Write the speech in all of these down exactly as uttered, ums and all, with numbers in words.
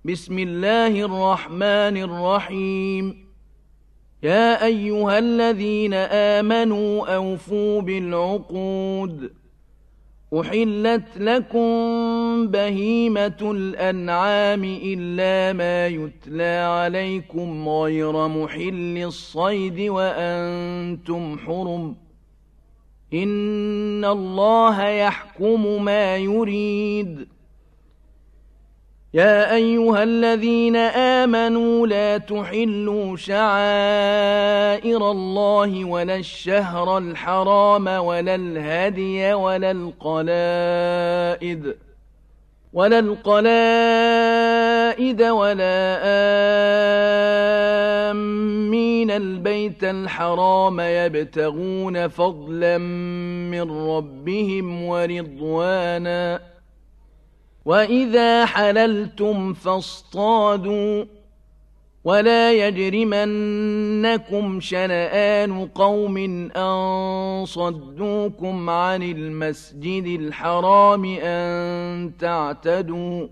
بسم الله الرحمن الرحيم يا أيها الذين آمنوا أوفوا بالعقود أحلت لكم بهيمة الأنعام إلا ما يتلى عليكم غير محل الصيد وأنتم حرم إن الله يحكم ما يريد يا أيها الذين آمنوا لا تحلوا شعائر الله ولا الشهر الحرام ولا الهدي ولا القلائد ولا القلائد ولا آمين البيت الحرام يبتغون فضلا من ربهم ورضوانا وإذا حللتم فاصطادوا ولا يجرمنكم شنآن قوم أن صدوكم عن المسجد الحرام أن تعتدوا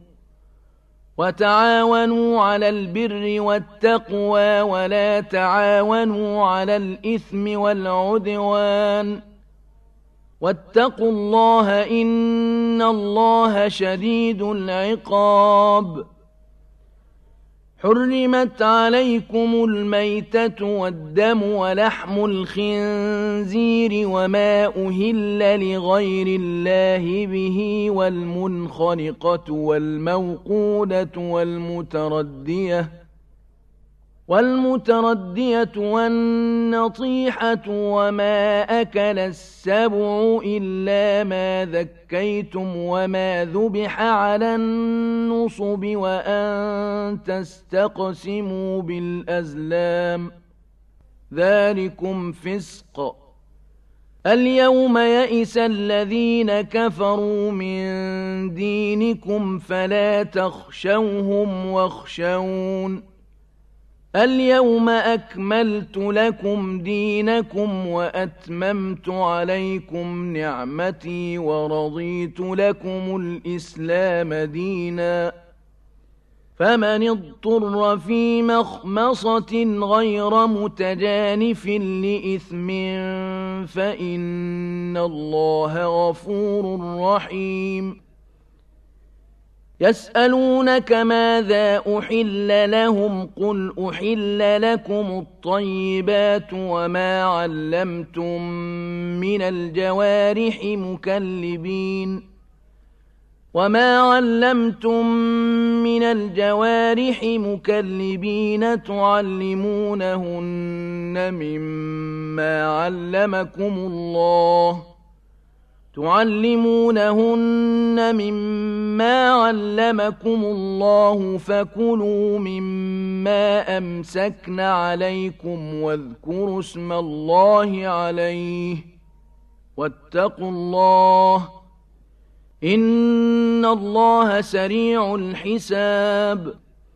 وتعاونوا على البر والتقوى ولا تعاونوا على الإثم والعدوان واتقوا الله إن الله شديد العقاب حرمت عليكم الميتة والدم ولحم الخنزير وما أهل لغير الله به والمنخنقة والموقودة والمتردية والمتردية والنطيحة وما أكل السبع إلا ما ذكيتم وما ذبح على النصب وأن تستقسموا بالأزلام ذلكم فسق اليوم يئس الذين كفروا من دينكم فلا تخشوهم واخشون اليوم أكملت لكم دينكم وأتممت عليكم نعمتي ورضيت لكم الإسلام دينا فمن اضطر في مخمصة غير متجانف لإثم فإن الله غفور رحيم يسألونك ماذا أحل لهم قل أحل لكم الطيبات وما علمتم من الجوارح مكلبين وما علمتم من الجوارح مكلبين تعلمونهن مما علمكم الله تعلمونهن مما علمكم الله فكلوا مما أمسكن عليكم واذكروا اسم الله عليه واتقوا الله إن الله سريع الحساب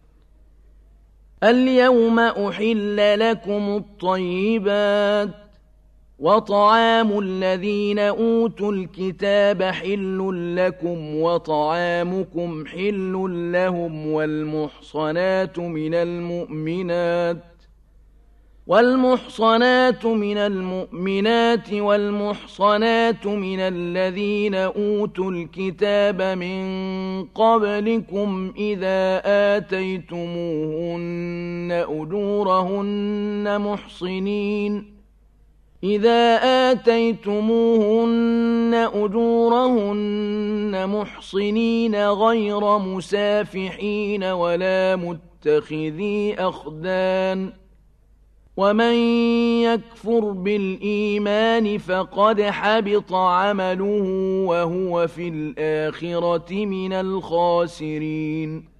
اليوم أحل لكم الطيبات وطعام الذين أوتوا الكتاب حل لكم وطعامكم حل لهم والمحصنات من المؤمنات والمحصنات من المؤمنات والمحصنات من الذين أوتوا الكتاب من قبلكم إذا آتيتموهن أجورهن محصنين إذا آتيتموهن أجورهن محصنين غير مسافحين ولا متخذي أخدان ومن يكفر بالإيمان فقد حبط عمله وهو في الآخرة من الخاسرين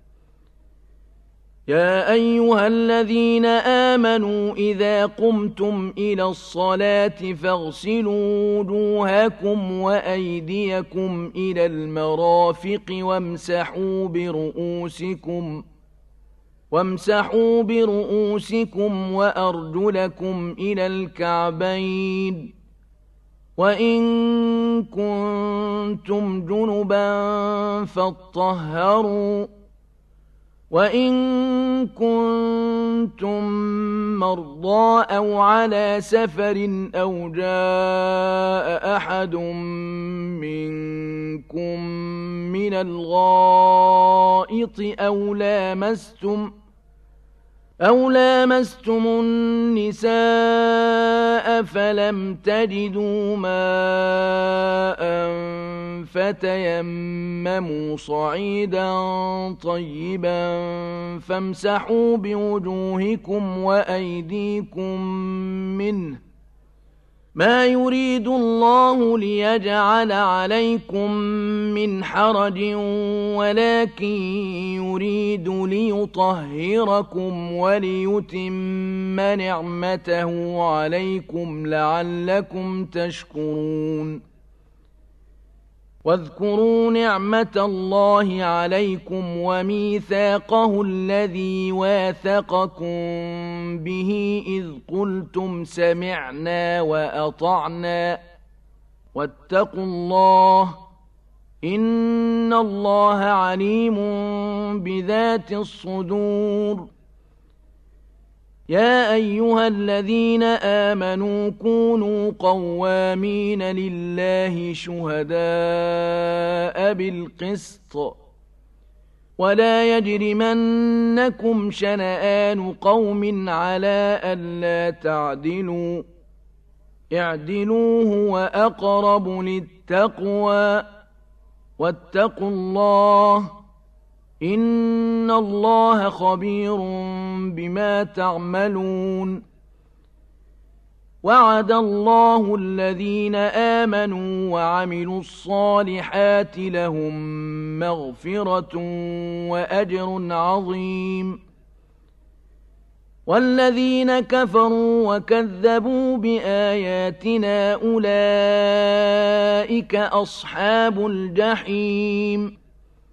يا أيها الذين آمنوا إذا قمتم إلى الصلاة فاغسلوا وجوهكم وأيديكم إلى المرافق وامسحوا برؤوسكم وامسحوا برؤوسكم وأرجلكم إلى الكعبين وإن كنتم جنبا فاطهروا وإن كنتم مرضى أو على سفر أو جاء أحد منكم من الغائط أو لامستم أو لامستم النساء فلم تجدوا ماء فتيمموا صعيدا طيبا فامسحوا بوجوهكم وأيديكم منه ما يريد الله ليجعل عليكم من حرج ولكن يريد ليطهركم وليتم نعمته عليكم لعلكم تشكرون واذكروا نعمة الله عليكم وميثاقه الذي واثقكم به إذ قلتم سمعنا وأطعنا واتقوا الله إن الله عليم بذات الصدور يا أيها الذين آمنوا كونوا قوامين لله شهداء بالقسط ولا يجرمنكم شنآن قوم على ألا تعدلوا اعدلوا هو أقرب للتقوى واتقوا الله إن الله خبير بما تعملون وعد الله الذين آمنوا وعملوا الصالحات لهم مغفرة وأجر عظيم والذين كفروا وكذبوا بآياتنا أولئك أصحاب الجحيم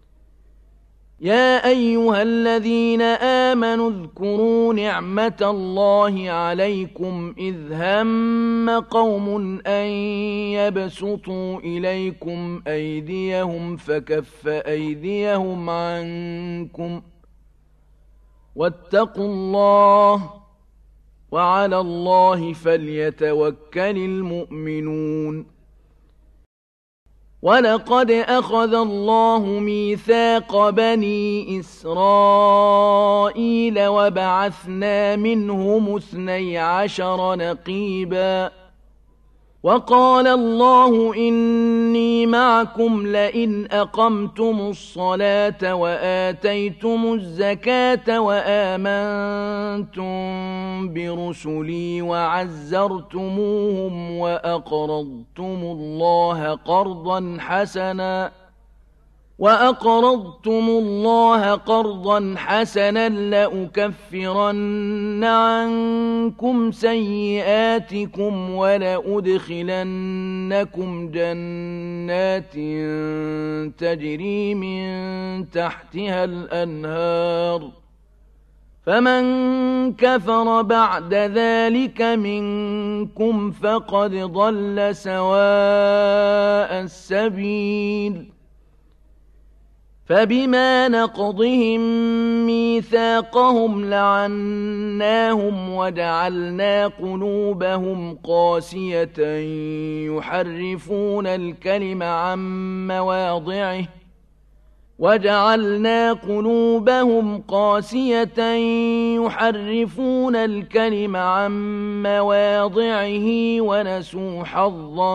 يا أيها الذين آمنوا اذكروا نعمة الله عليكم إذ هم قوم أن يبسطوا إليكم أيديهم فكف أيديهم عنكم واتقوا الله وعلى الله فليتوكل المؤمنون ولقد أخذ الله ميثاق بني إسرائيل وبعثنا منهم اثني عشر نقيبا وقال الله إني معكم لئن أقمتم الصلاة وآتيتم الزكاة وآمنتم برسلي وعزرتموهم وأقرضتم الله قرضا حسنا وأقرضتم الله قرضا حسنا لأكفرن عنكم سيئاتكم ولأدخلنكم جنات تجري من تحتها الأنهار فمن كفر بعد ذلك منكم فقد ضل سواء السبيل فبما نقضهم ميثاقهم لعناهم وجعلنا قلوبهم قاسية يحرفون الكلم عن مواضعه وجعلنا قلوبهم قاسية يحرفون الكلم عن مواضعه ونسوا حظا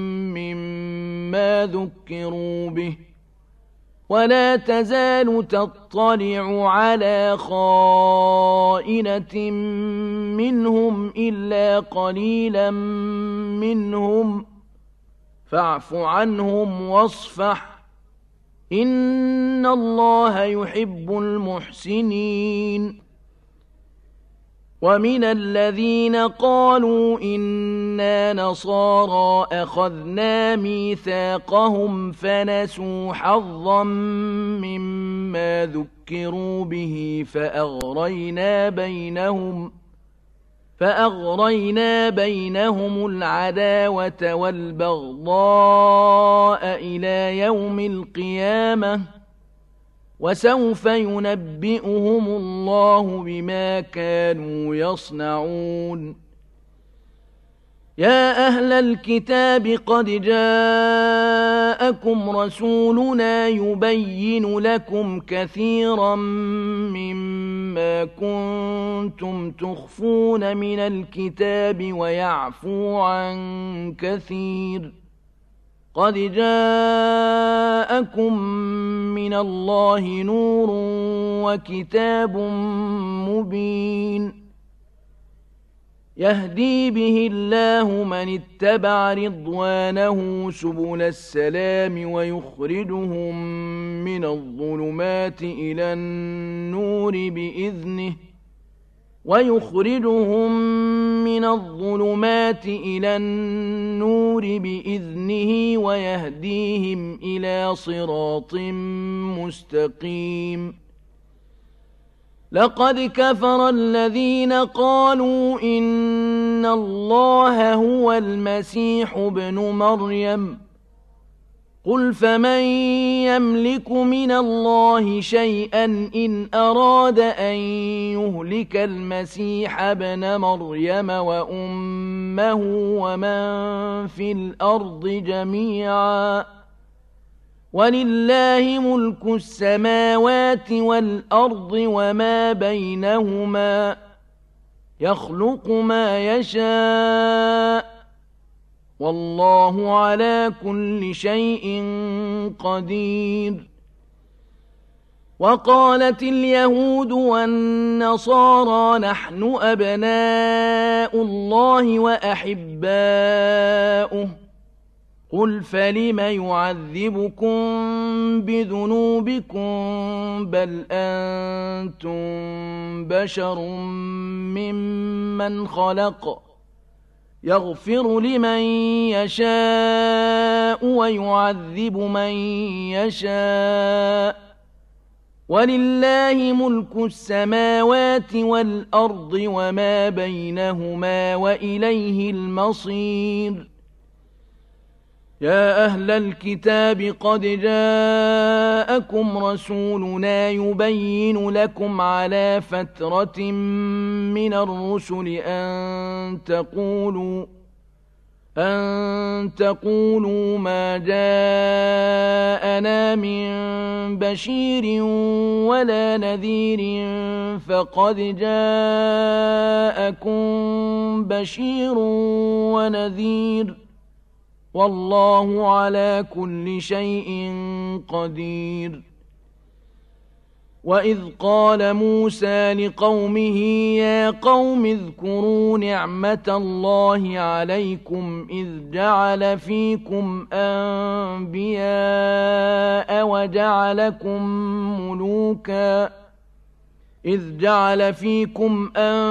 مما ذكروا به ولا تزال تطلع على خائنة منهم إلا قليلا منهم فاعف عنهم واصفح إن الله يحب المحسنين ومن الذين قالوا إنا نصارى أخذنا ميثاقهم فنسوا حظا مما ذكروا به فأغرينا بينهم فأغرينا بينهم العداوة والبغضاء إلى يوم القيامة وسوف ينبئهم الله بما كانوا يصنعون يا أهل الكتاب قد جاءكم رسولنا يبين لكم كثيرا مما كنتم تخفون من الكتاب ويعفو عن كثير قد جاءكم من الله نور وكتاب مبين يهدي به الله من اتبع رضوانه سبل السلام ويخرجهم من الظلمات إلى النور بإذنه ويخرجهم من الظلمات إلى النور بإذنه ويهديهم إلى صراط مستقيم لقد كفر الذين قالوا إن الله هو المسيح ابن مريم قل فمن يملك من الله شيئا إن أراد أن يهلك المسيح ابن مريم وأمه ومن في الأرض جميعا ولله ملك السماوات والأرض وما بينهما يخلق ما يشاء والله على كل شيء قدير وقالت اليهود والنصارى نحن أبناء الله وأحباؤه قل فلم يعذبكم بذنوبكم بل أنتم بشر ممن خلق يغفر لمن يشاء ويعذب من يشاء ولله ملك السماوات والأرض وما بينهما وإليه المصير يا أهل الكتاب قد جاءكم رسولنا يبين لكم على فترة من الرسل أن تقولوا أن تقولوا ما جاءنا من بشير ولا نذير فقد جاءكم بشير ونذير والله على كل شيء قدير وإذ قال موسى لقومه يا قوم اذكروا نعمة الله عليكم إذ جعل فيكم أنبياء وجعلكم ملوكا إذ جعل فيكم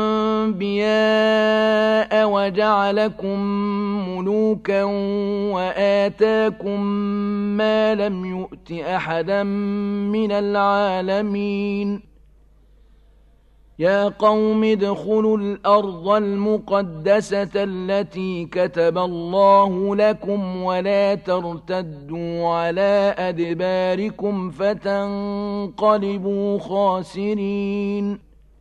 أنبياء وجعلكم ملوكا وآتاكم ما لم يؤت أحدا من العالمين يا قوم ادخلوا الأرض المقدسة التي كتب الله لكم ولا ترتدوا على أدباركم فتنقلبوا خاسرين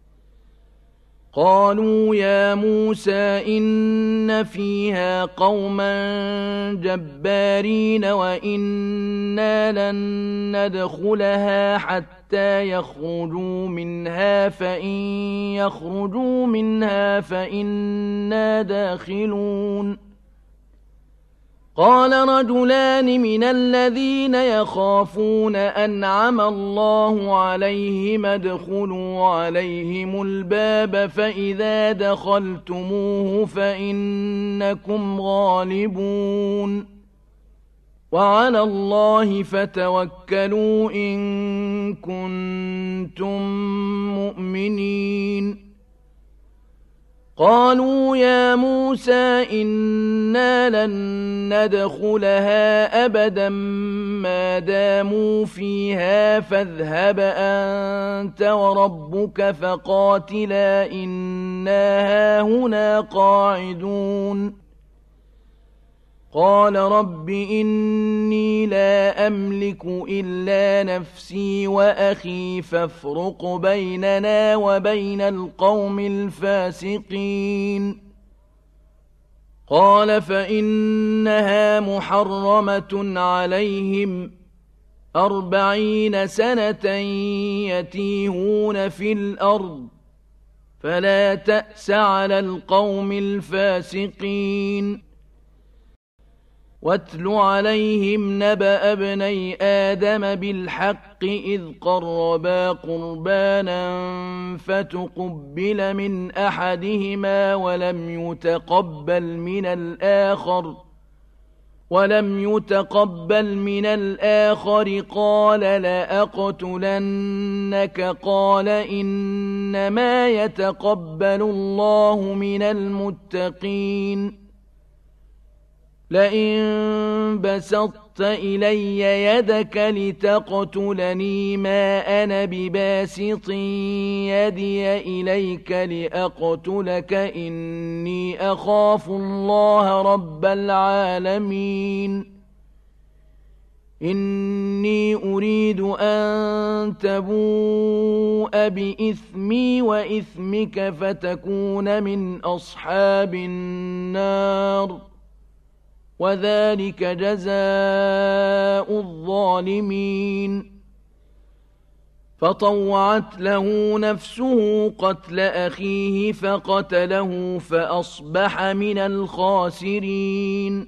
قالوا يا موسى إن فيها قوما جبارين وإنا لن ندخلها حتى يخرجوا منها فإن يخرجوا منها فإنا داخلون قال رجلان من الذين يخافون أنعم الله عليهم ادخلوا عليهم الباب فإذا دخلتموه فإنكم غالبون وعلى الله فتوكلوا إن كنتم مؤمنين قالوا يا موسى إنا لن ندخلها أبدا ما داموا فيها فاذهب أنت وربك فقاتلا إنا هاهنا قاعدون قال رب إني لا أملك إلا نفسي وأخي فافرق بيننا وبين القوم الفاسقين قال فإنها محرمة عليهم أربعين سنة يتيهون في الأرض فلا تأس على القوم الفاسقين واتل عليهم نبأ ابني آدم بالحق إذ قربا قربانا فتقبل من أحدهما ولم يتقبل من الآخر ولم يتقبل من الآخر قال لأقتلنك قال إنما يتقبل الله من المتقين لئن بسطت إلي يدك لتقتلني ما أنا بباسط يدي إليك لأقتلك إني أخاف الله رب العالمين إني أريد أن تبوء بإثمي وإثمك فتكون من أصحاب النار وذلك جزاء الظالمين فطوعت له نفسه قتل أخيه فقتله فأصبح من الخاسرين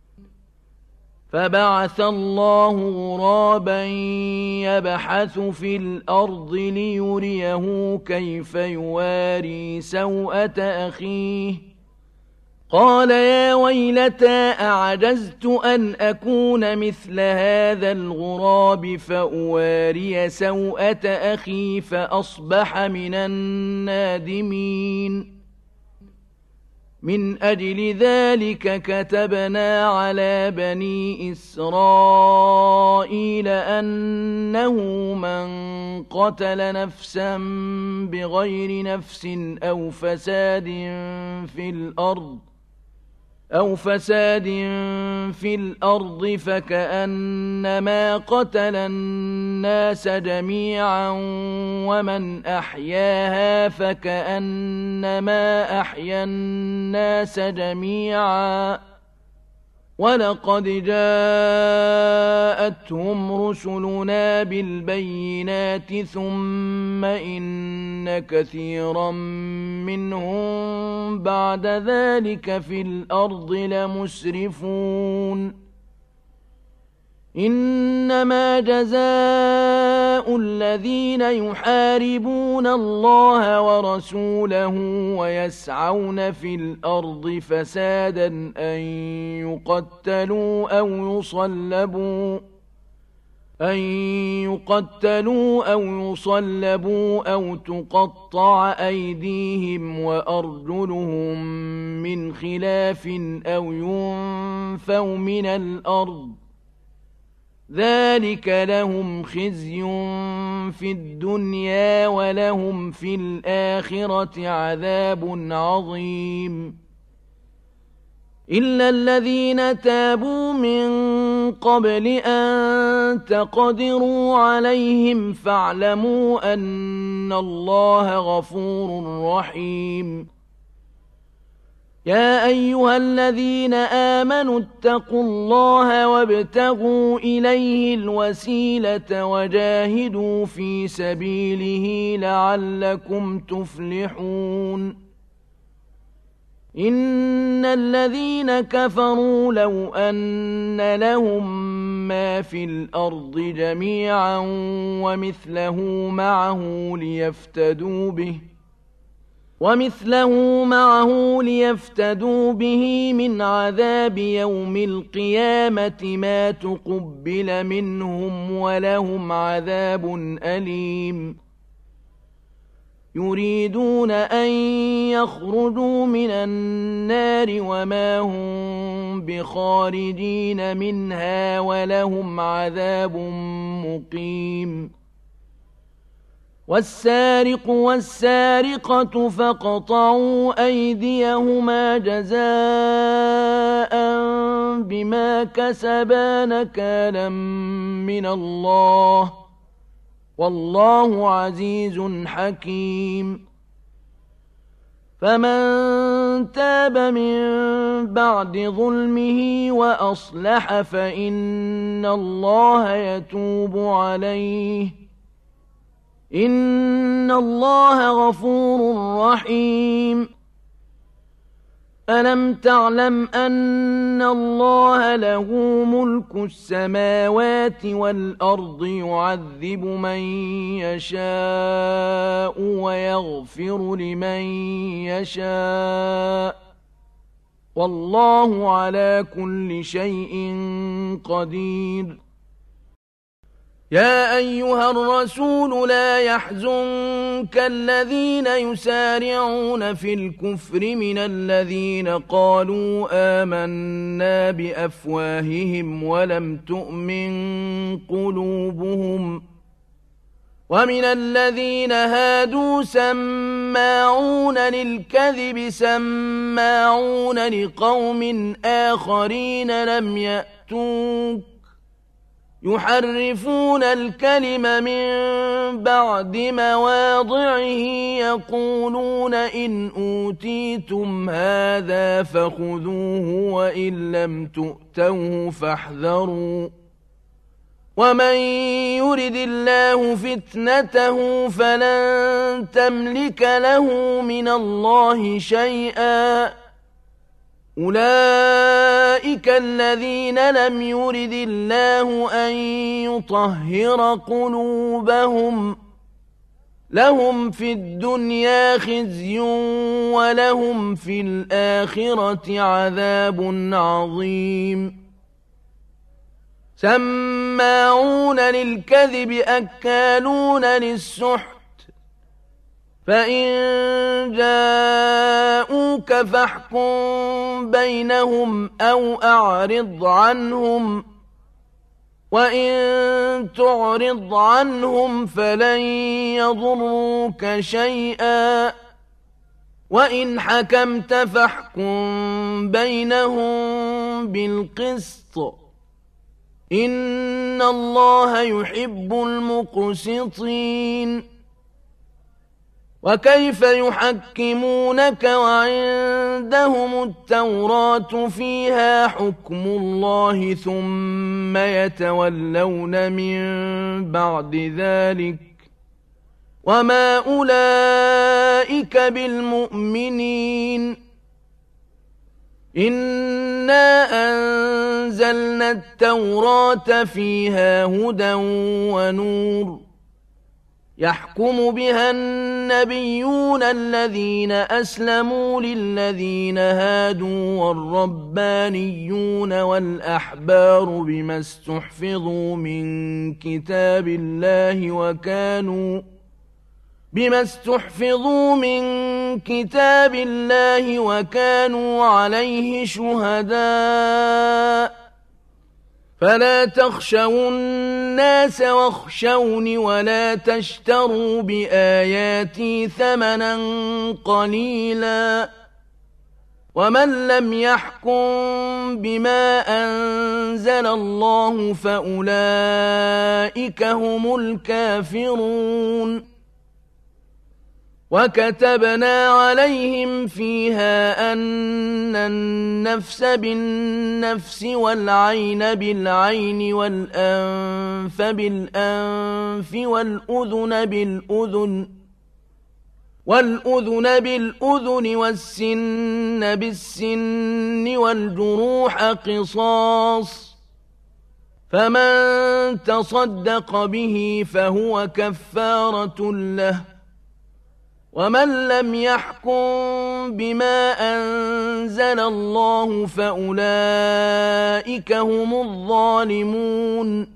فبعث الله غرابا يبحث في الأرض ليريه كيف يواري سوءة أخيه قال يا ويلتى أعجزت أن أكون مثل هذا الغراب فأواري سوءة أخي فأصبح من النادمين من أجل ذلك كتبنا على بني إسرائيل أنه من قتل نفسا بغير نفس أو فساد في الأرض أو فساد في الأرض فكأنما قتل الناس جميعا ومن أحياها فكأنما أحيا الناس جميعا ولقد جاءتهم رسلنا بالبينات ثم إن كثيرا منهم بعد ذلك في الأرض لمسرفون إنما جزاء الذين يحاربون الله ورسوله ويسعون في الأرض فسادا أن يقتلوا أو يصلبوا أن يقتلوا أو يصلبوا أو تقطع أيديهم وأرجلهم من خلاف أو ينفوا من الأرض ذلك لهم خزي في الدنيا ولهم في الآخرة عذاب عظيم إلا الذين تابوا من قبل أن تقدروا عليهم فاعلموا أن الله غفور رحيم يا أيها الذين آمنوا اتقوا الله وابتغوا إليه الوسيلة وجاهدوا في سبيله لعلكم تفلحون إن الذين كفروا لو أن لهم ما في الأرض جميعا ومثله معه ليفتدوا به ومثله معه ليفتدوا به من عذاب يوم القيامة ما تقبل منهم ولهم عذاب أليم يريدون أن يخرجوا من النار وما هم بخارجين منها ولهم عذاب مقيم والسارق والسارقة فاقطعوا أيديهما جزاء بما كسبا نكالا من الله والله عزيز حكيم فمن تاب من بعد ظلمه وأصلح فإن الله يتوب عليه إن الله غفور رحيم ألم تعلم أن الله له ملك السماوات والأرض يعذب من يشاء ويغفر لمن يشاء والله على كل شيء قدير يا أيها الرسول لا يحزنك الذين يسارعون في الكفر من الذين قالوا آمنا بأفواههم ولم تؤمن قلوبهم ومن الذين هادوا سماعون للكذب سماعون لقوم آخرين لم يأتوك يحرفون الكلم من بعد مواضعه يقولون إن أوتيتم هذا فخذوه وإن لم تؤتوه فاحذروا ومن يرد الله فتنته فلن تملك له من الله شيئا أولئك الذين لم يرد الله أن يطهر قلوبهم لهم في الدنيا خزي ولهم في الآخرة عذاب عظيم سماعون للكذب أكالون للسحت فإن جاءوك فاحكم بينهم أو أعرض عنهم وإن تعرض عنهم فلن يضروك شيئا وإن حكمت فاحكم بينهم بالقسط إن الله يحب المقسطين وكيف يحكمونك وعندهم التوراة فيها حكم الله ثم يتولون من بعد ذلك وما أولئك بالمؤمنين إنا أنزلنا التوراة فيها هدى ونور يحكم بها النبيون الذين أسلموا للذين هادوا والربانيون والأحبار بما استحفظوا من كتاب الله وكانوا بما استحفظوا من كتاب الله وكانوا عليه شهداء فلا تخشوا الناس واخشوني ولا تشتروا بآياتي ثمنا قليلا ومن لم يحكم بما أنزل الله فأولئك هم الكافرون وكتبنا عليهم فيها أن النفس بالنفس والعين بالعين والأنف بالأنف والأذن بالأذن والأذن بالأذن والسن بالسن والجروح قصاص فمن تصدق به فهو كفارة له ومن لم يحكم بما أنزل الله فأولئك هم الظالمون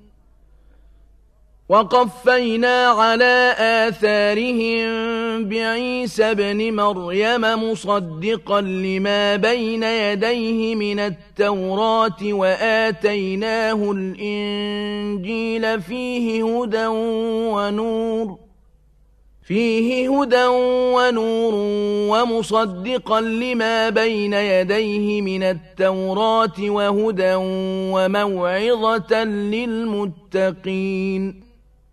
وقفينا على آثارهم بعيسى ابن مريم مصدقا لما بين يديه من التوراة وآتيناه الإنجيل فيه هدى ونور فيه هدى ونور ومصدقا لما بين يديه من التوراة وهدى وموعظة للمتقين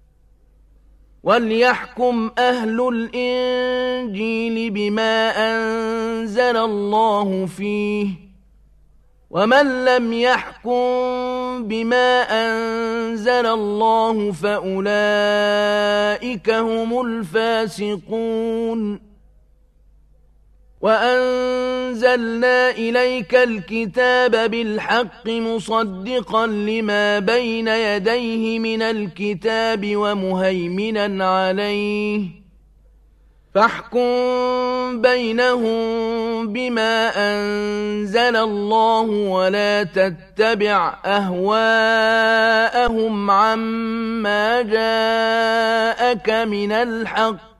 وليحكم أهل الإنجيل بما أنزل الله فيه ومن لم يحكم بما أنزل الله فأولئك هم الفاسقون وأنزلنا إليك الكتاب بالحق مصدقا لما بين يديه من الكتاب ومهيمنا عليه فاحكم بينهم بما أنزل الله ولا تتبع أهواءهم عما جاءك من الحق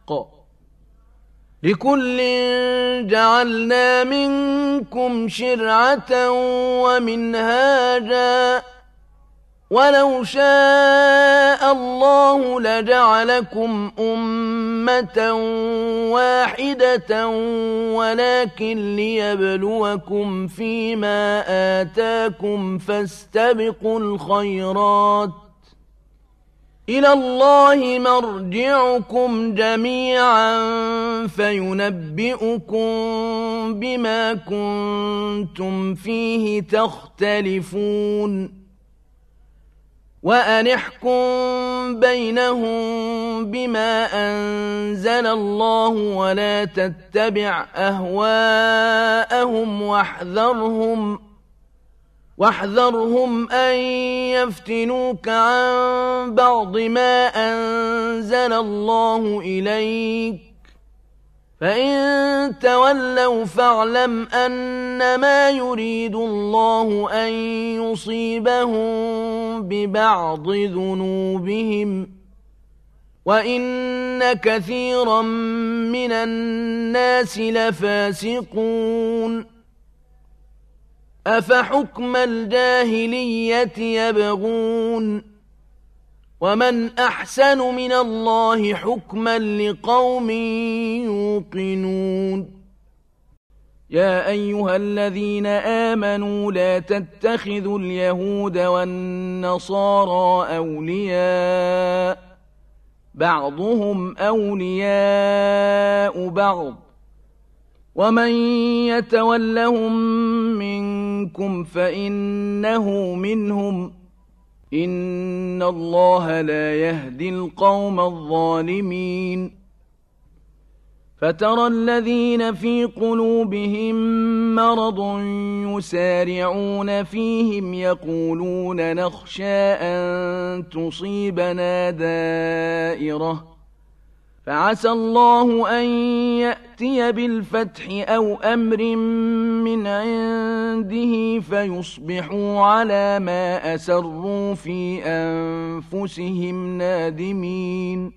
لكل جعلنا منكم شرعة ومنهاجا ولو شاء الله لجعلكم أمة واحدة ولكن ليبلوكم فيما آتاكم فاستبقوا الخيرات إلى الله مرجعكم جميعا فينبئكم بما كنتم فيه تختلفون وأن احكم بينهم بما أنزل الله ولا تتبع أهواءهم واحذرهم واحذرهم أن يفتنوك عن بعض ما أنزل الله إليك فإن تولوا فاعلم أنما يريد الله أن يصيبهم ببعض ذنوبهم وإن كثيرا من الناس لفاسقون أفحكم الجاهلية يبغون ومن أحسن من الله حكما لقوم يوقنون يا أيها الذين آمنوا لا تتخذوا اليهود والنصارى أولياء بعضهم أولياء بعض ومن يتولهم منكم فإنه منهم إن الله لا يهدي القوم الظالمين فترى الذين في قلوبهم مرض يسارعون فيهم يقولون نخشى أن تصيبنا دائرة فعسى الله أن يأتي بالفتح أو أمر من عنده فيصبحوا على ما أسروا في أنفسهم نادمين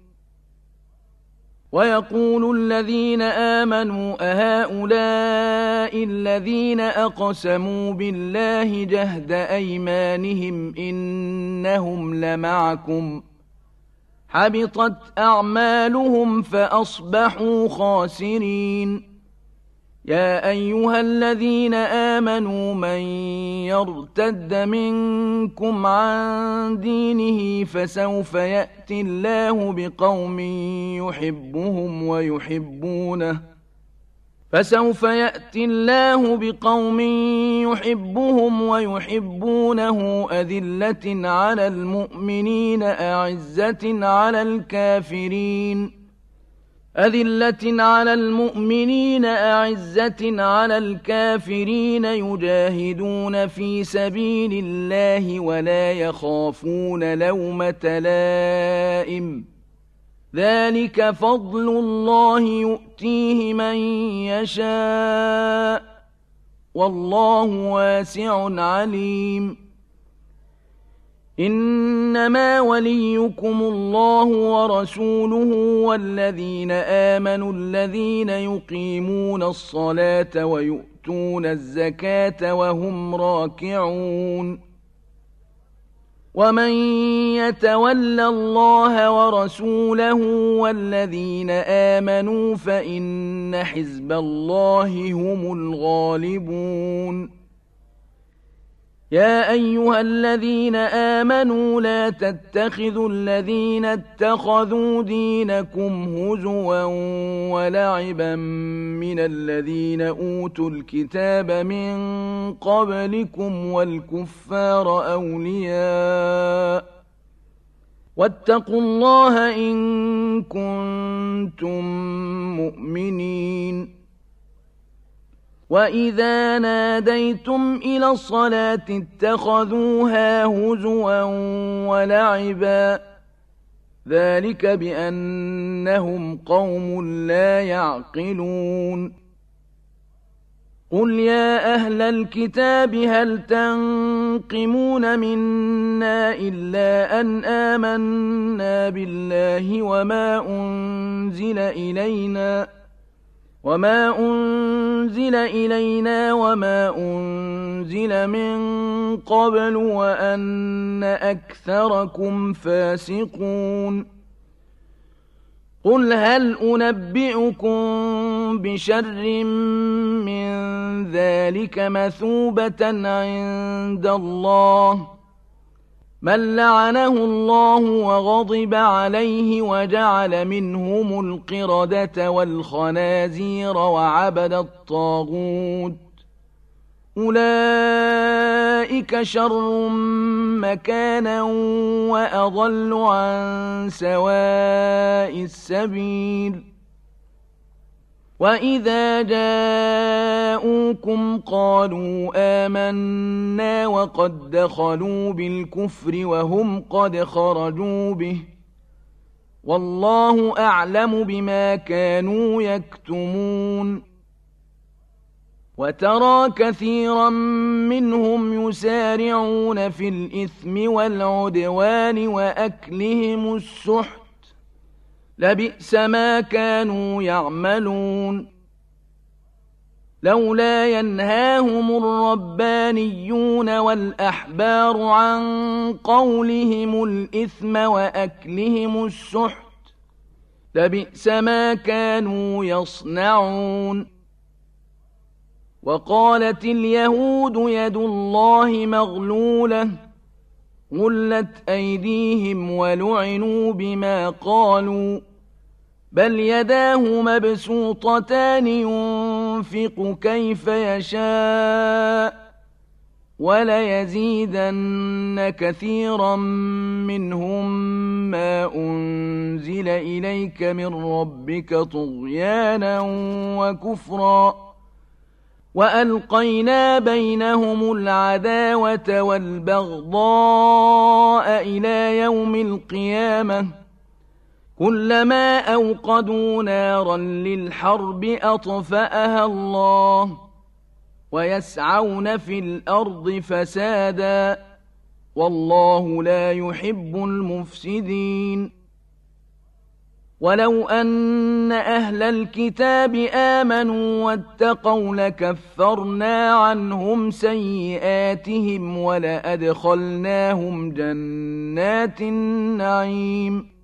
ويقول الذين آمنوا أهؤلاء الذين أقسموا بالله جهد أيمانهم إنهم لمعكم حبطت أعمالهم فأصبحوا خاسرين يا أيها الذين آمنوا من يرتد منكم عن دينه فسوف يأتي الله بقوم يحبهم ويحبونه فسوف يأتي الله بقوم يحبهم ويحبونه أذلة على المؤمنين أعزة على الكافرين أذلة على المؤمنين أعزة على الكافرين يجاهدون في سبيل الله ولا يخافون لومة لائم ذلك فضل الله يؤتيه من يشاء والله واسع عليم إنما وليكم الله ورسوله والذين آمنوا الذين يقيمون الصلاة ويؤتون الزكاة وهم راكعون ومن يتول الله ورسوله والذين آمنوا فإن حزب الله هم الغالبون يا أيها الذين آمنوا لا تتخذوا الذين اتخذوا دينكم هزوا ولعبا من الذين أوتوا الكتاب من قبلكم والكفار أولياء واتقوا الله إن كنتم مؤمنين وإذا ناديتم إلى الصلاة اتخذوها هزوا ولعبا ذلك بأنهم قوم لا يعقلون قل يا أهل الكتاب هل تنقمون منا إلا أن آمنا بالله وما أنزل إلينا وما أنزل إلينا وما أنزل من قبل وأن أكثركم فاسقون قل هل أنبئكم بشر من ذلك مثوبة عند الله من لعنه الله وغضب عليه وجعل منهم القردة والخنازير وعبد الطاغوت أولئك شر مكانا وأضل عن سواء السبيل وإذا جاءوكم قالوا آمنا وقد دخلوا بالكفر وهم قد خرجوا به والله أعلم بما كانوا يكتمون وترى كثيرا منهم يسارعون في الإثم والعدوان وأكلهم السحت لبئس ما كانوا يعملون لولا ينهاهم الربانيون والأحبار عن قولهم الإثم وأكلهم السحت لبئس ما كانوا يصنعون وقالت اليهود يد الله مغلولة غلت أيديهم ولعنوا بما قالوا بل يداه مبسوطتان ينفق كيف يشاء وليزيدن كثيرا منهم ما أنزل إليك من ربك طغيانا وكفرا وألقينا بينهم العداوة والبغضاء إلى يوم القيامة كلما أوقدوا نارا للحرب أطفأها الله ويسعون في الأرض فسادا والله لا يحب المفسدين ولو أن أهل الكتاب آمنوا واتقوا لكفرنا عنهم سيئاتهم ولأدخلناهم جنات النعيم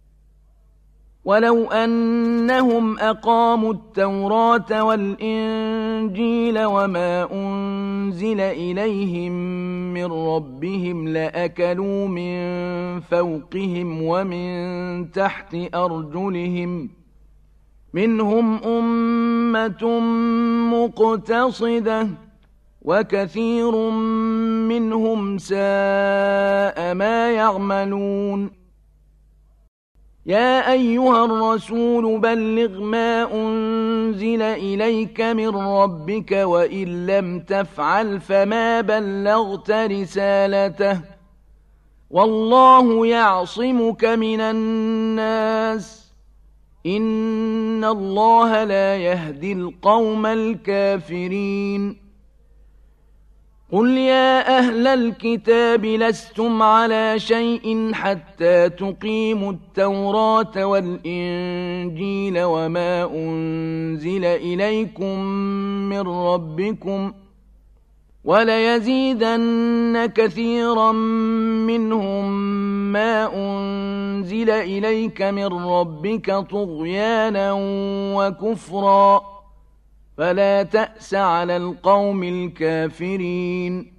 ولو أنهم أقاموا التوراة والإنجيل وما أنزل إليهم من ربهم لأكلوا من فوقهم ومن تحت أرجلهم منهم أمة مقتصدة وكثير منهم ساء ما يعملون يا أيها الرسول بلغ ما أنزل إليك من ربك وإن لم تفعل فما بلغت رسالته والله يعصمك من الناس إن الله لا يهدي القوم الكافرين قل يا أهل الكتاب لستم على شيء حتى تقيموا التوراة والإنجيل وما أنزل إليكم من ربكم وليزيدن كثيرا منهم ما أنزل إليك من ربك طغيانا وكفرا فلا تأس على القوم الكافرين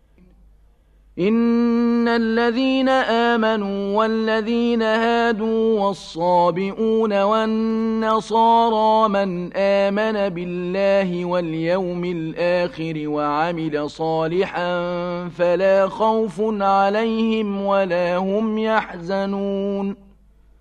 إن الذين آمنوا والذين هادوا والصابئون والنصارى من آمن بالله واليوم الآخر وعمل صالحا فلا خوف عليهم ولا هم يحزنون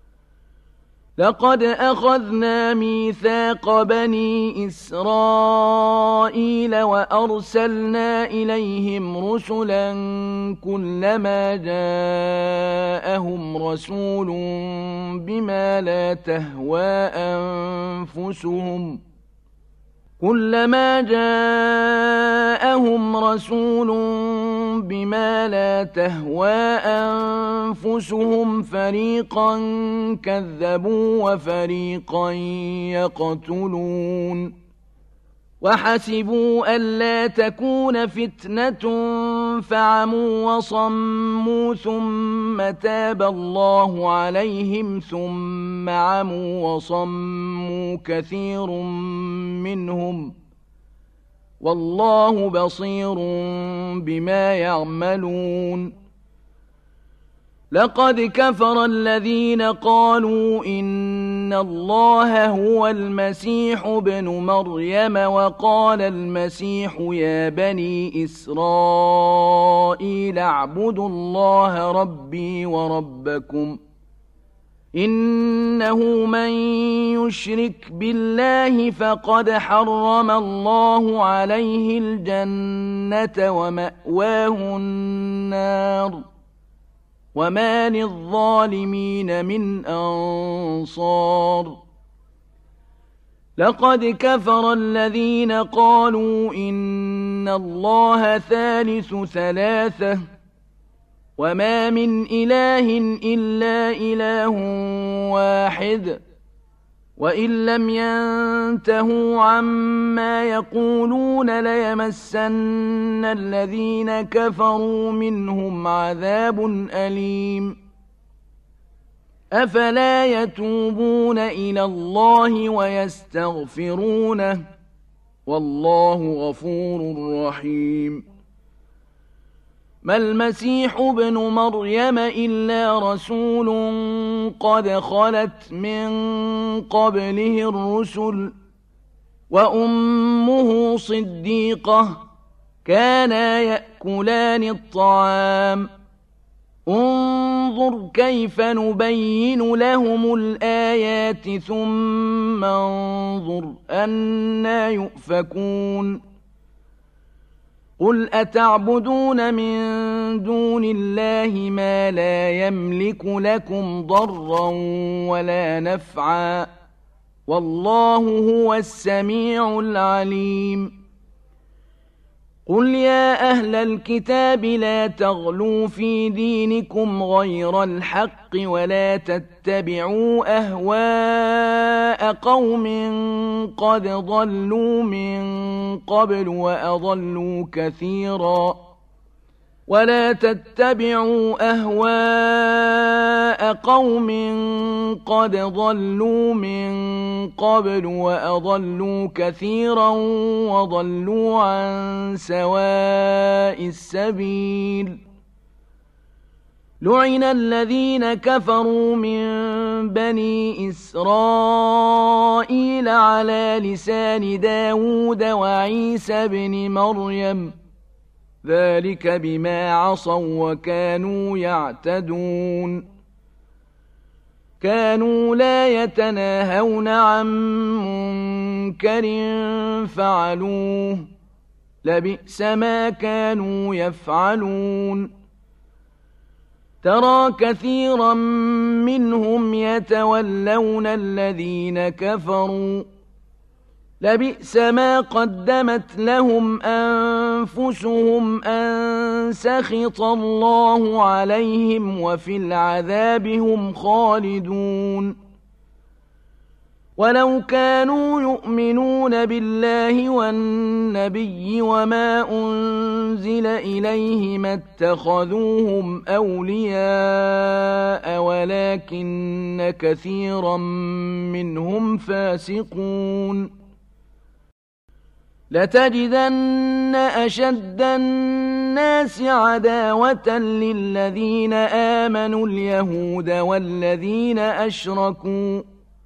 لقد أخذنا ميثاق بني إسرائيل وأرسلنا إليهم رسلا كلما جاءهم رسول بما لا تهوى أنفسهم كلما جاءهم رسول بما لا تهوى أنفسهم فريقا كذبوا وفريقا يقتلون وحسبوا ألا تكون فتنة فعموا وصموا ثم تاب الله عليهم ثم عموا وصموا كثير منهم والله بصير بما يعملون لقد كفر الذين قالوا إن الله هو المسيح ابن مريم وقال المسيح يا بني إسرائيل اعبدوا الله ربي وربكم إنه من يشرك بالله فقد حرم الله عليه الجنة ومأواه النار وما للظالمين من أنصار لقد كفر الذين قالوا إن الله ثالث ثلاثة وما من إله إلا إله واحد وإن لم ينتهوا عما يقولون ليمسن الذين كفروا منهم عذاب أليم أفلا يتوبون إلى الله ويستغفرونه والله غفور رحيم ما المسيح ابن مريم إلا رسول قد خلت من قبله الرسل وأمه صديقة كانا يأكلان الطعام انظر كيف نبين لهم الآيات ثم انظر أنى يؤفكون قل أتعبدون من دون الله ما لا يملك لكم ضرا ولا نفعا والله هو السميع العليم قل يا أهل الكتاب لا تغلوا في دينكم غير الحق ولا تتبعوا أهواء قوم قد ضلوا من قبل وأضلوا كثيرا ولا تتبعوا أهواء قوم قد ضلوا من قبل وأضلوا كثيرا وضلوا عن سواء السبيل لعن الذين كفروا من بني إسرائيل على لسان داود وعيسى بن مريم ذلك بما عصوا وكانوا يعتدون كانوا لا يتناهون عن منكر فعلوه لبئس ما كانوا يفعلون ترى كثيرا منهم يتولون الذين كفروا لبئس ما قدمت لهم أنفسهم أن سخط الله عليهم وفي العذاب هم خالدون ولو كانوا يؤمنون بالله والنبي وما أنزل إليه ما اتخذوهم أولياء ولكن كثيرا منهم فاسقون لتجدن أشد الناس عداوة للذين آمنوا اليهود والذين أشركوا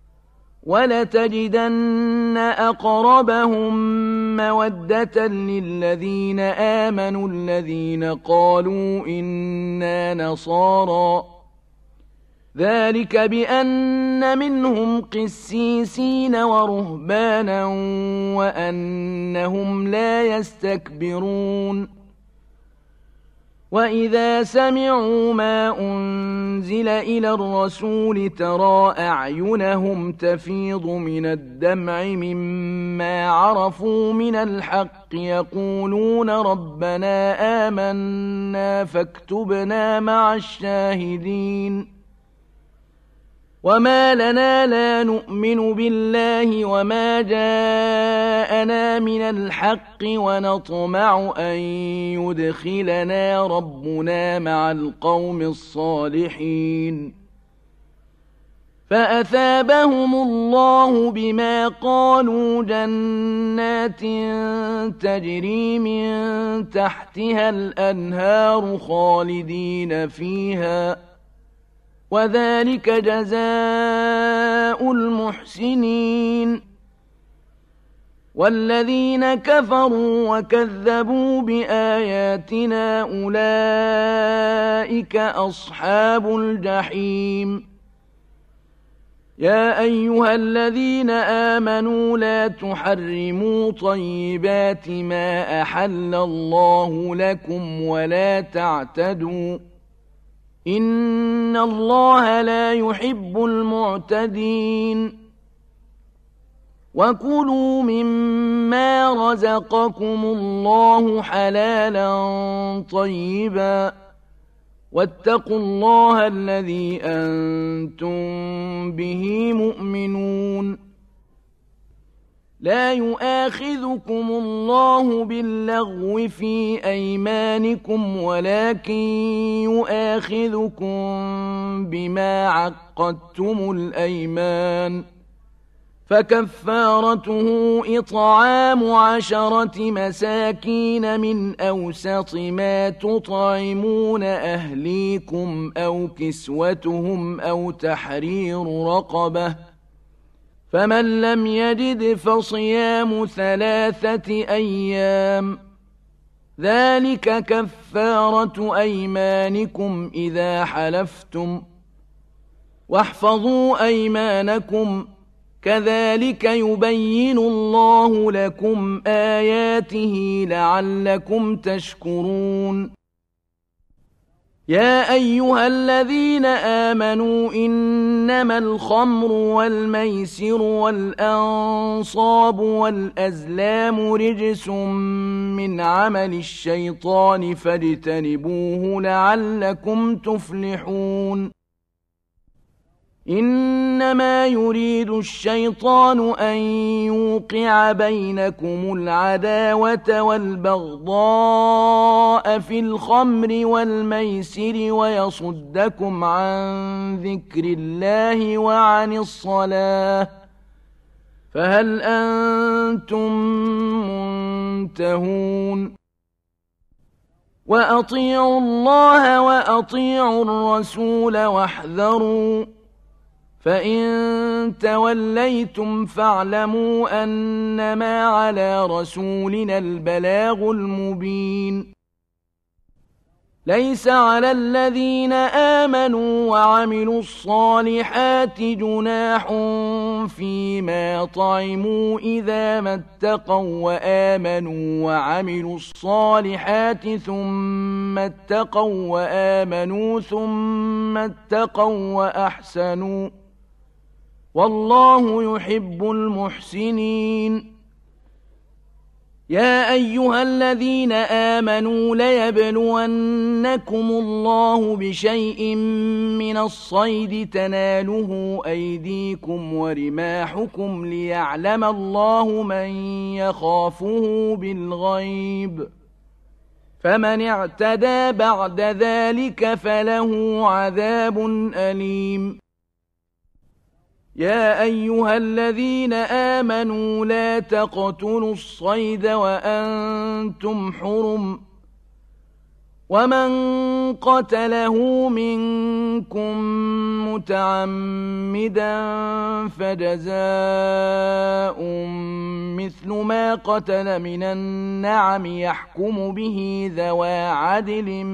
ولتجدن أقربهم مودة للذين آمنوا الذين قالوا إنا نصارى ذلك بأن منهم قسيسين ورهبانا وأنهم لا يستكبرون وإذا سمعوا ما أنزل إلى الرسول ترى أعينهم تفيض من الدمع مما عرفوا من الحق يقولون ربنا آمنا فاكتبنا مع الشاهدين وما لنا لا نؤمن بالله وما جاءنا من الحق ونطمع أن يدخلنا ربنا مع القوم الصالحين فأثابهم الله بما قالوا جنات تجري من تحتها الأنهار خالدين فيها وذلك جزاء المحسنين والذين كفروا وكذبوا بآياتنا أولئك أصحاب الجحيم يا أيها الذين آمنوا لا تحرموا طيبات ما أحل الله لكم ولا تعتدوا إن الله لا يحب المعتدين وكلوا مما رزقكم الله حلالا طيبا واتقوا الله الذي أنتم به مؤمنون لا يؤاخذكم الله باللغو في أيمانكم ولكن يؤاخذكم بما عقدتم الأيمان فكفارته إطعام عشرة مساكين من أوسط ما تطعمون أهليكم أو كسوتهم أو تحرير رقبة فمن لم يجد فصيام ثلاثة أيام ذلك كفارة أيمانكم إذا حلفتم واحفظوا أيمانكم كذلك يبين الله لكم آياته لعلكم تشكرون يا أيها الذين آمنوا إنما الخمر والميسر والأنصاب والأزلام رجس من عمل الشيطان فاجتنبوه لعلكم تفلحون إنما يريد الشيطان أن يوقع بينكم العداوة والبغضاء في الخمر والميسر ويصدكم عن ذكر الله وعن الصلاة فهل أنتم منتهون وأطيعوا الله وأطيعوا الرسول واحذروا فإن توليتم فاعلموا أنما على رسولنا البلاغ المبين ليس على الذين آمنوا وعملوا الصالحات جناح فيما طعموا إذا ما اتقوا وآمنوا وعملوا الصالحات ثم اتقوا وآمنوا ثم اتقوا وأحسنوا والله يحب المحسنين يا أيها الذين آمنوا ليبلونكم الله بشيء من الصيد تناله أيديكم ورماحكم ليعلم الله من يخافه بالغيب فمن اعتدى بعد ذلك فله عذاب أليم يا أيها الذين آمنوا لا تقتلوا الصيد وأنتم حرم ومن قتله منكم متعمدا فجزاء مثل ما قتل من النعم يحكم به ذوى عدل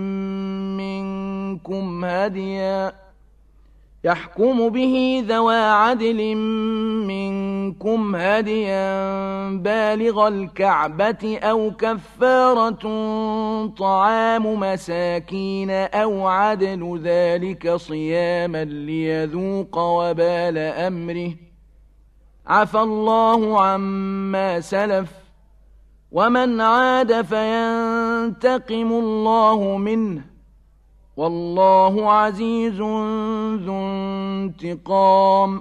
منكم هديا يحكم به ذوى عدل منكم هديا بالغ الكعبة أو كفارة طعام مساكين أو عدل ذلك صياما ليذوق وبال أمره عفى الله عما سلف ومن عاد فينتقم الله منه والله عزيز ذو انتقام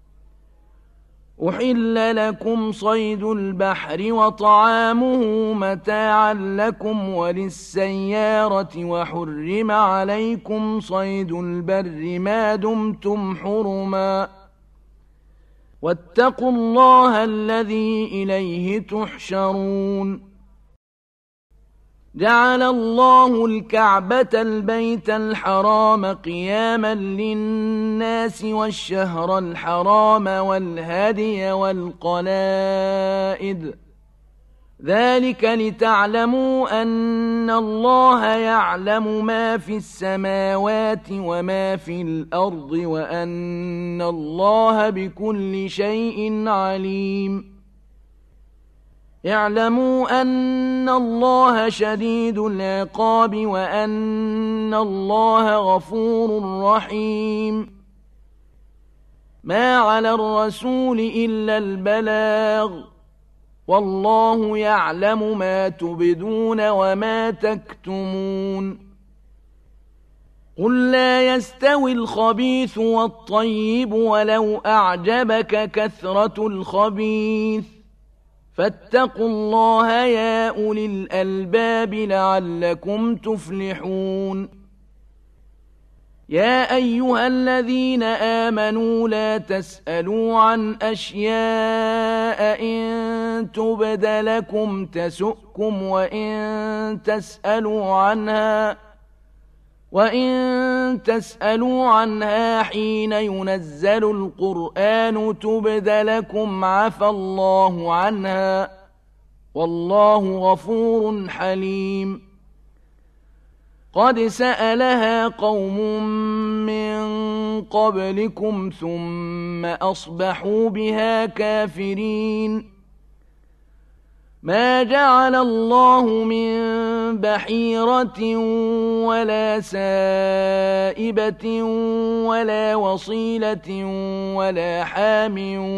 أحل لكم صيد البحر وطعامه متاعا لكم وللسيارة وحرم عليكم صيد البر ما دمتم حرما واتقوا الله الذي إليه تحشرون جعل الله الكعبة البيت الحرام قياما للناس والشهر الحرام والهدي والقلائد ذلك لتعلموا أن الله يعلم ما في السماوات وما في الأرض وأن الله بكل شيء عليم اعلموا أن الله شديد العقاب وأن الله غفور رحيم ما على الرسول إلا البلاغ والله يعلم ما تبدون وما تكتمون قل لا يستوي الخبيث والطيب ولو أعجبك كثرة الخبيث فاتقوا الله يا أولي الألباب لعلكم تفلحون يا أيها الذين آمنوا لا تسألوا عن أشياء إن تبد لكم تسؤكم وإن تسألوا عنها وإن تسألوا عنها حين ينزل القرآن تبد لكم عفى الله عنها والله غفور حليم قد سألها قوم من قبلكم ثم أصبحوا بها كافرين ما جعل الله من بحيرة ولا سائبة ولا وصيلة ولا حام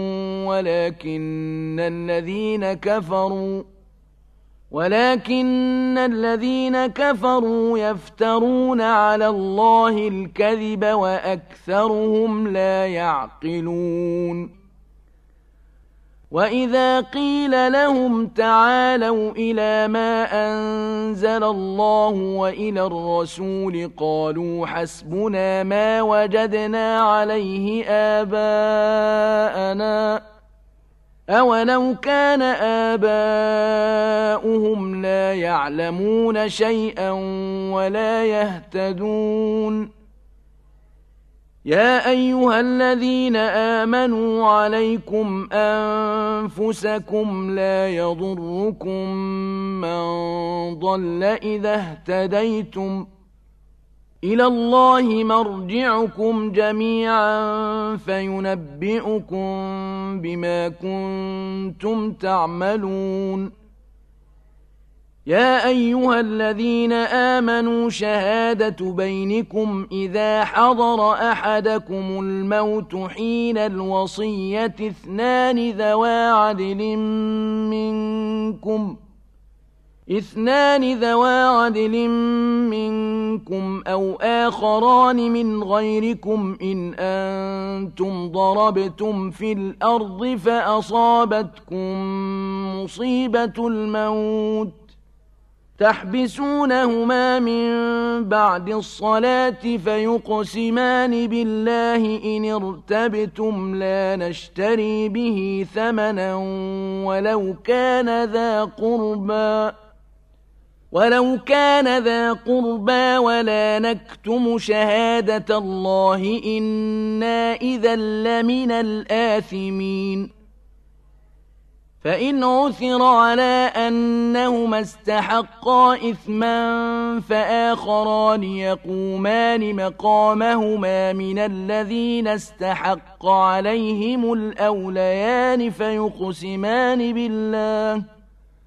ولكن الذين كفروا ولكن الذين كفروا يفترون على الله الكذب وأكثرهم لا يعقلون وإذا قيل لهم تعالوا إلى ما أنزل الله وإلى الرسول قالوا حسبنا ما وجدنا عليه آباءنا أولو كان آباؤهم لا يعلمون شيئا ولا يهتدون يا أيها الذين آمنوا عليكم أنفسكم لا يضركم من ضل إذا اهتديتم إلى الله مرجعكم جميعا فينبئكم بما كنتم تعملون يا أيها الذين آمنوا شهادة بينكم إذا حضر أحدكم الموت حين الوصية اثنان ذوى عدل منكم اثنان ذوا عدل منكم أو آخران من غيركم إن أنتم ضربتم في الأرض فأصابتكم مصيبة الموت تحبسونهما من بعد الصلاة فيقسمان بالله إن ارتبتم لا نشتري به ثمنا ولو كان ذا قربى ولو كان ذا قربى ولا نكتم شهادة الله إنا إذا لمن الآثمين فإن عثر على أنهما استحقا إثما فآخران يقومان مقامهما من الذين استحق عليهم الأوليان فيقسمان بالله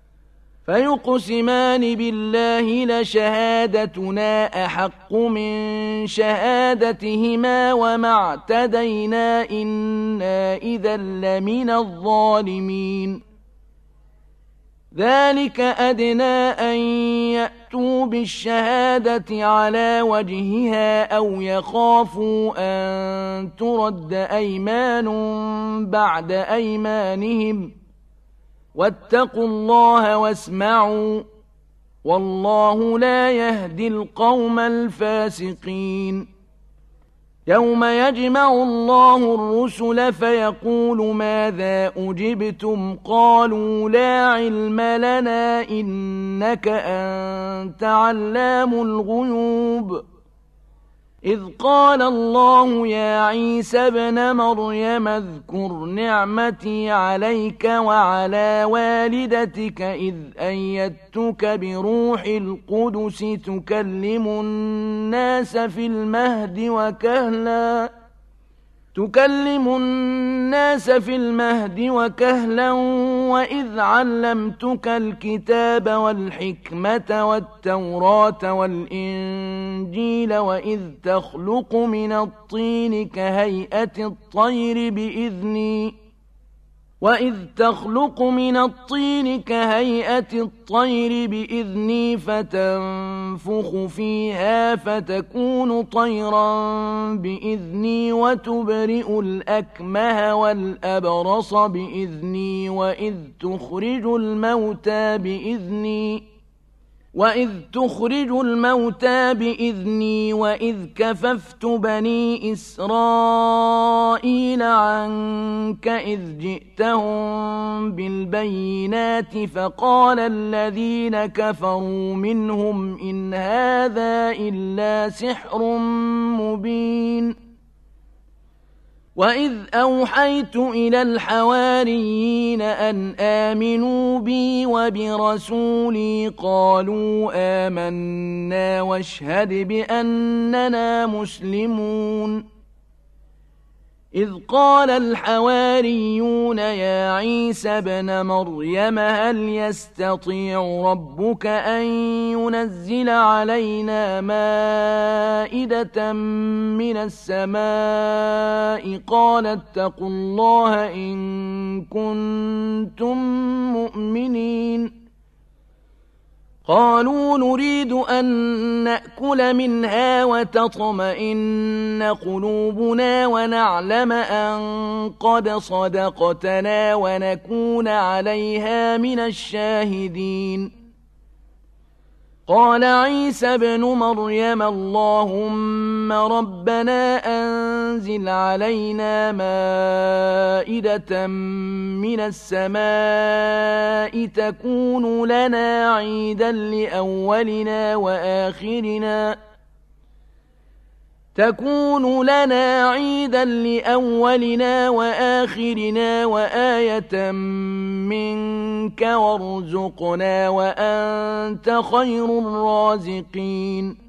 فيقسمان بالله لشهادتنا أحق من شهادتهما وما اعتدينا إنا إذا لمن الظالمين ذلك أدنى أن يأتوا بالشهادة على وجهها أو يخافوا أن ترد أيمان بعد أيمانهم واتقوا الله واسمعوا والله لا يهدي القوم الفاسقين يوم يجمع الله الرسل فيقول ماذا أجبتم قالوا لا علم لنا إنك أنت علام الغيوب إذ قال الله يا عيسى ابن مريم اذكر نعمتي عليك وعلى والدتك إذ أيدتك بروح القدس تكلم الناس في المهد وكهلا تكلم الناس في المهد وكهلا وإذ علمتك الكتاب والحكمة والتوراة والإنجيل وإذ تخلق من الطين كهيئة الطير بإذني وإذ تخلق من الطين كهيئة الطير بإذني فتنفخ فيها فتكون طيرا بإذني وتبرئ الأكمه والأبرص بإذني وإذ تخرج الموتى بإذني وإذ تخرج الموتى بإذني وإذ كففت بني إسرائيل عنك إذ جئتهم بالبينات فقال الذين كفروا منهم إن هذا إلا سحر مبين وإذ أوحيت إلى الحواريين أن آمنوا بي وبرسولي قالوا آمنا واشهد بأننا مسلمون إذ قال الحواريون يا عيسى ابن مريم هل يستطيع ربك أن ينزل علينا مائدة من السماء قال اتقوا الله إن كنتم مؤمنين قالوا نريد أن نأكل منها وتطمئن قلوبنا ونعلم أن قد صدقتنا ونكون عليها من الشاهدين قال عيسى ابن مريم اللهم ربنا أنزل علينا مائدة من السماء تكون لنا عيدا لأولنا وآخرنا تكون لنا عيدا لأولنا وآخرنا وآية منك وارزقنا وأنت خير الرازقين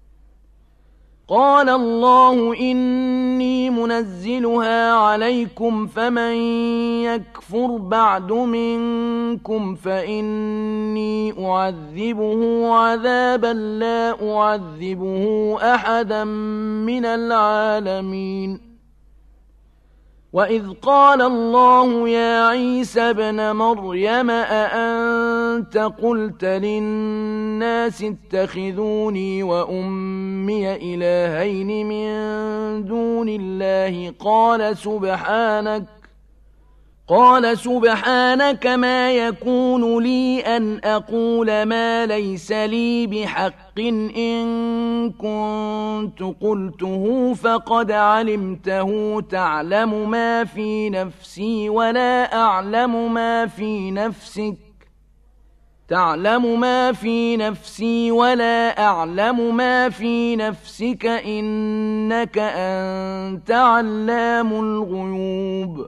قال الله إني منزلها عليكم فمن يكفر بعد منكم فإني أعذبه عذابا لا أعذبه أحدا من العالمين وإذ قال الله يا عيسى ابن مريم أأنت قلت للناس اتخذوني وأمي إلهين من دون الله قال سبحانك قال سبحانك ما يكون لي أن أقول ما ليس لي بحق إن كنت قلته فقد علمته تعلم ما في نفسي ولا أعلم ما في نفسك تعلم ما في نفسي ولا أعلم ما في نفسك إنك أنت علام الغيوب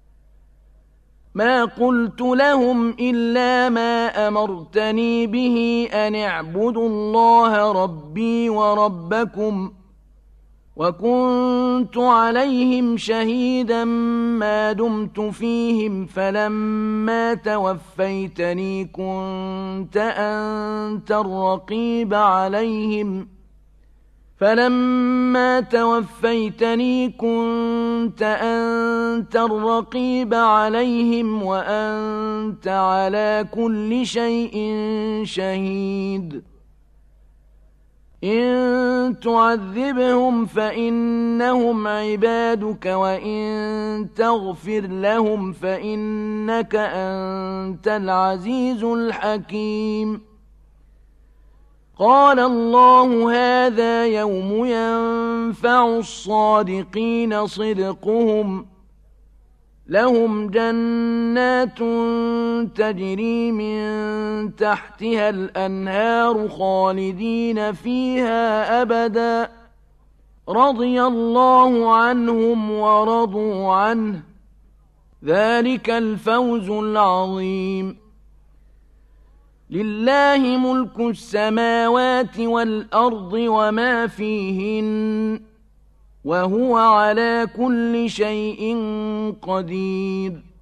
ما قلت لهم إلا ما أمرتني به أن اعبدوا الله ربي وربكم وكنت عليهم شهيدا ما دمت فيهم فلما توفيتني كنت أنت الرقيب عليهم فلما توفيتني كنت أنت الرقيب عليهم وأنت على كل شيء شهيد إن تعذبهم فإنهم عبادك وإن تغفر لهم فإنك أنت العزيز الحكيم قال الله هذا يوم ينفع الصادقين صدقهم لهم جنات تجري من تحتها الأنهار خالدين فيها أبدا رضي الله عنهم ورضوا عنه ذلك الفوز العظيم لله ملك السماوات والأرض وما فيهن وهو على كل شيء قدير